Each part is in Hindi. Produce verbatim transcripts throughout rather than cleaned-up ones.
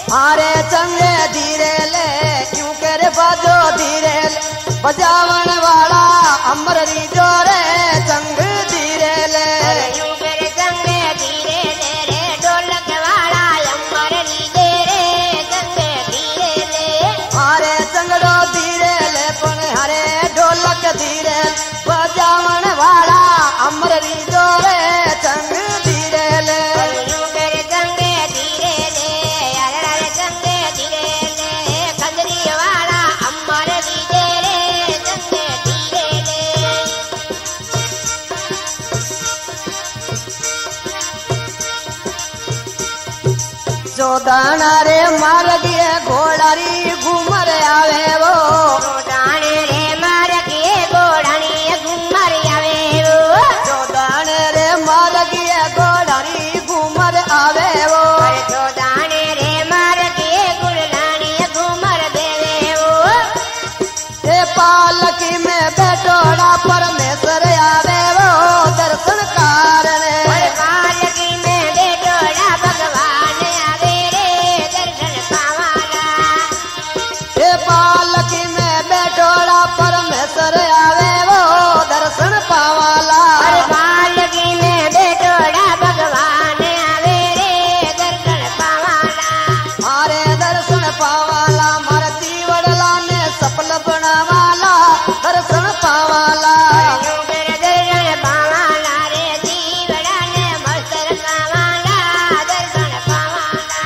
हारे चंगे धीरे ले क्यों करे बाजो धीरे ले बजावन वाला अमर रीजो रे चंग धीरे ले क्यों करे चंगे धीरे ले रे ढोलक वाला अमर रीजे रे चंगे धीरे ले हारे चंगड़ो धीरे ले पण हारे ढोलक धीरे बजावन वाला अमर रीजो रे चंग धीरे ले क्यों करे चंगे धीरे ले यार चंगे धीरे ले खंजरी वाला अमर रीजे रे चंगे धीरे ले चौदाना रे मार दिए घोड़ारी घूमर आवे वो चौदाने रे मार के घोड़ानी घूमर आवे वो चौदाने रे मार दिए घोड़ारी घूमर आवे वो चौदाने रे मार के गुड़लानी घूमर देवे वो हे पालकी में बैठोड़ा परमेश्वर आवे वो दर्शन कारणे पालकी में बेटोड़ा भगवान आवे रे दर्शन पावाला हे पालकी में बैठोड़ा परमेश्वर आवे वो दर्शन पावाला पालकी में बेटोड़ा भगवान आवे रे दर्शन पावाला मारे दर्शन पावाला मारे तीवड़ला ने सफल बनावाला दर्शन पावाला दर्शन पावाला रे जीवड़ा ने मस्तर पावाला दर्शन पावाला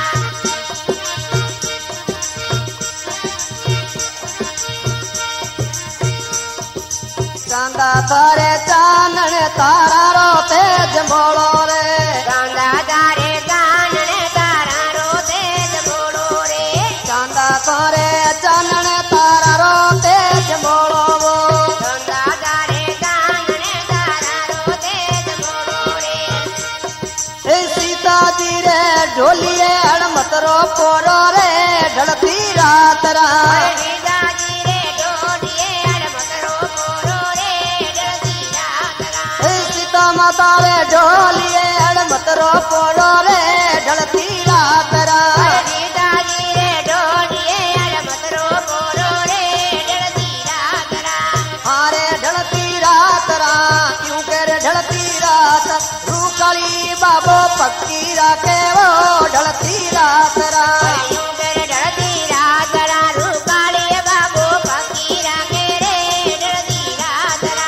चांदा तारे चानन तारा रो तेज मोड़ो रे चांदा तारे चानन तारा रो तेज मोड़ो रे चांदा तारे चानन तारा रो तेज मोड़ो वो चांदा तारे चानन तारा रो तेज मोड़ो रे हे सीता जी रे ढोलिए हड़मत रो पोरो रे ढलती रात रा सीता जी रे ढोलिए हड़मत रो पोरो रे ढलती रात रा हे सीता माता रे ढोलिए हड़मत रो पोरो रे ढलती रात रा सीता जी रे ढोलिए हड़मत रो पोरो रे ढलती रात रा हारे ढलती रात रा क्यों कर ढलती रात रूकाली बाबो पक्की राखे वो ढलती रात रा यूं कर ढलती रात रा रूकाली बाबू पक्की राखे रे ढलती रात रा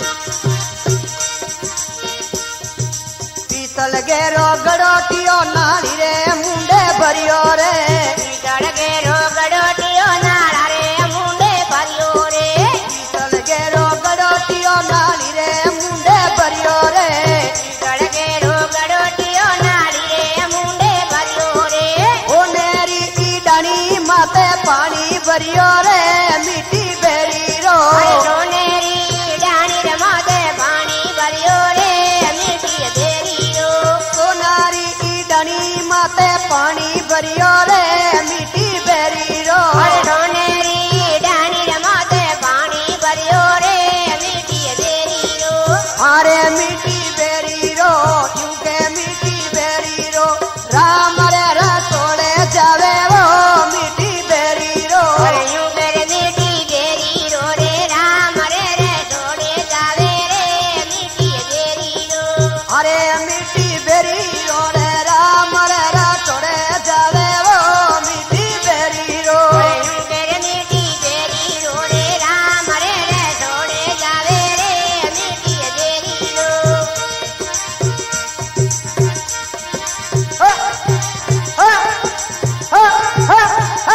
पीतल गेरो गड़ोटियो नाड़ी रे मुंडे भरियो रे पीतल गेरो गड़ोटियो नाड़ा रे मुंडे भरियो रे पीतल गेरो गड़ोटियो नाड़ी रे मुंडे भरियो रे पीतल गेरो गड़ोटियो नाड़ी रे मुंडे भरियो रे ओ नेरी की डानी माते पानी भरियो रे मीठी बेरी रो सोनेरी डानी रे माते पानी भरियो रे मीठी बेरी रो सोनारी की डानी माते पानी भरियो रे मीठी बेरी रो सोनेरी डानी रे माते पानी भरियो रे मीठी बेरी रो हारे मीठी बेरी रो क्यों के मीठी बेरी रो राम रे रसोड़े जावे वो मीठी बेरी रो यूं कर मीठी बेरी रो रे राम रे रे छोड़े जावे रे मीठी बेरी रो अरे मीठी बेरी रो रे राम रे रसोड़े जावे वो मीठी बेरी रो यूं कर मीठी बेरी रो रे राम रे रे छोड़े जावे रे मीठी बेरी रो हा, हा, हा, हा, हा।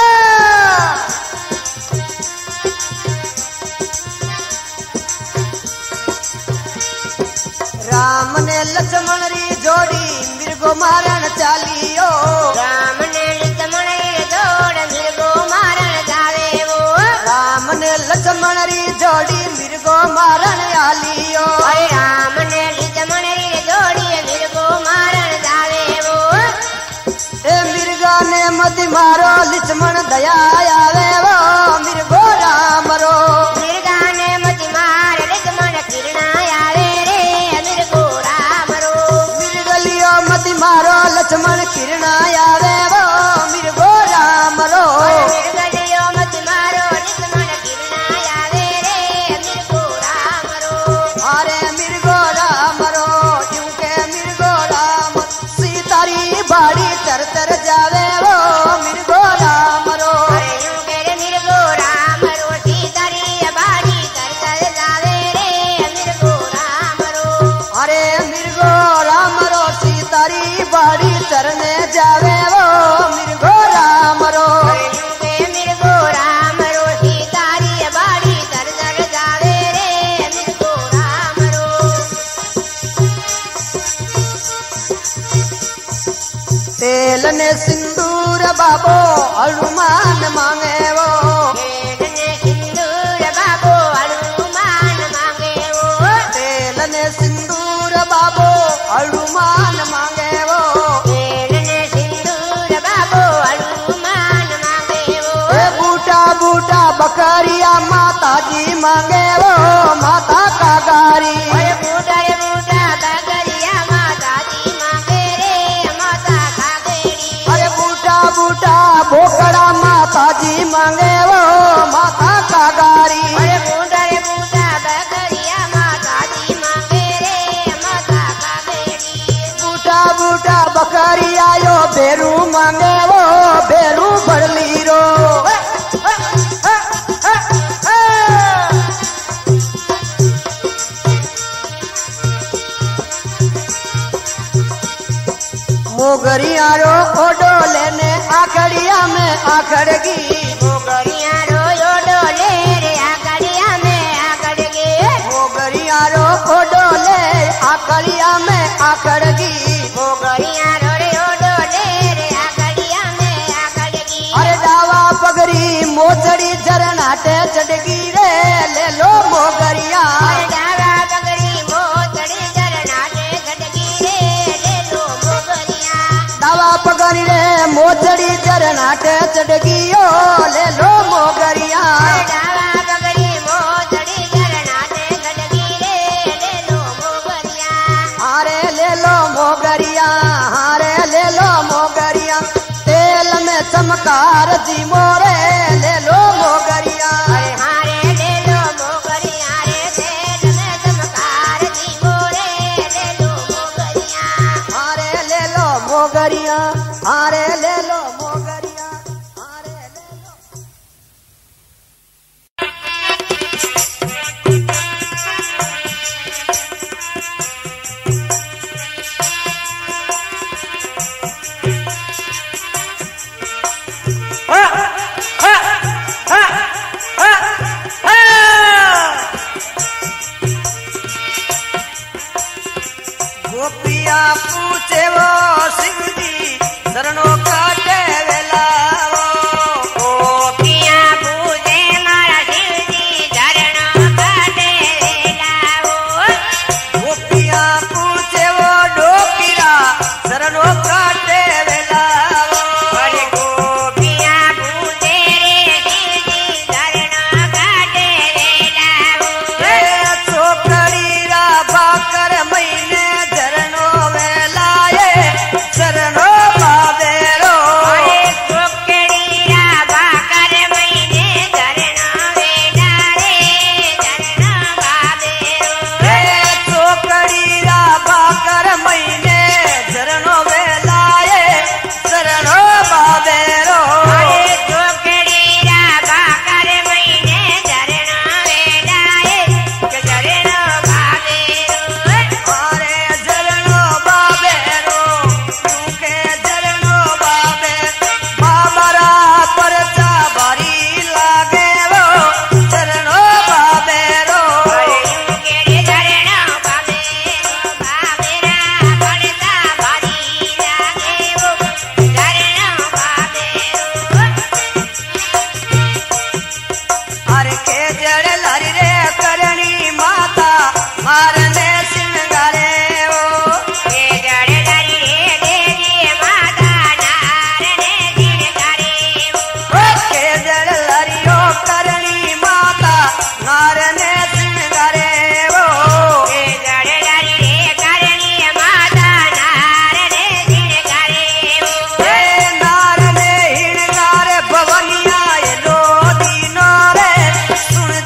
राम ने लक्ष्मण री जोड़ी मिर्गो मारण चालियो राम ने लक्ष्मण रे जोड़ मिर्गो मारण जावे वो राम ने लक्ष्मण री जोड़ी मिर्गो मारण आलियो अरे राम ने लक्ष्मण रे जोड़ी मिर्गो मारण जावे वो ए मिर्गा ने मति मारो लक्ष्मण दया आवे वो मिर्गो राम रो मिर्गा ने मत मार लक्ष्मण किरणा आवे रे मिर्गो राम रो मिर्गलियो मति मारो लक्ष्मण किरण आवे वो मिर्गो बाबो हनुमान मांगे वो तेल ने सिंदूर बाबो हनुमान मांगे वो तेल ने सिंदूर बाबो हनुमान मांगे वो तेल ने सिंदूर बाबो हनुमान मांगे वो ए बूटा बूटा बकरिया माता जी मांगे वो माता का गारी अरे बूटा रे बूटा बकरिया माता जी मांगे रे माता कागेड़ी अरे बूटा बूटा बोकड़ा माता जी मांगे वो माता का गारी अरे बूटा रे बूटा बकरिया माता जी मांगे रे माता कागेड़ी बूटा बूटा बकरिया यो बेरू मांगे वो बेरू बड़ली रो मोगरिया रो ओडो लेने आखड़िया में आखड़गी मोगरिया रो डोले रे आगड़िया में आगड़गे मोगरिया रो ओडो ले आखड़िया में आखड़गी मोगरिया रो रे डोले रे आगड़िया में आगड़गी अरे डावा पगड़ी मोचड़ी झरनाटे चढ़गी रे ले लो मोगरिया अरे डावा पगड़ी मोचड़ी झरनाटे चढ़गी रे ले लो मोगरिया डावा पगड़ी रे मोचड़ी झरनाटे चढ़गी ओ ले लो मोगरिया अरे डावा पगड़ी मोचड़ी झरनाटे चढ़गी रे ले लो मोगरिया हारे ले लो मोगरिया हारे ले लो मोगरिया तेल में चमकार जी मोरे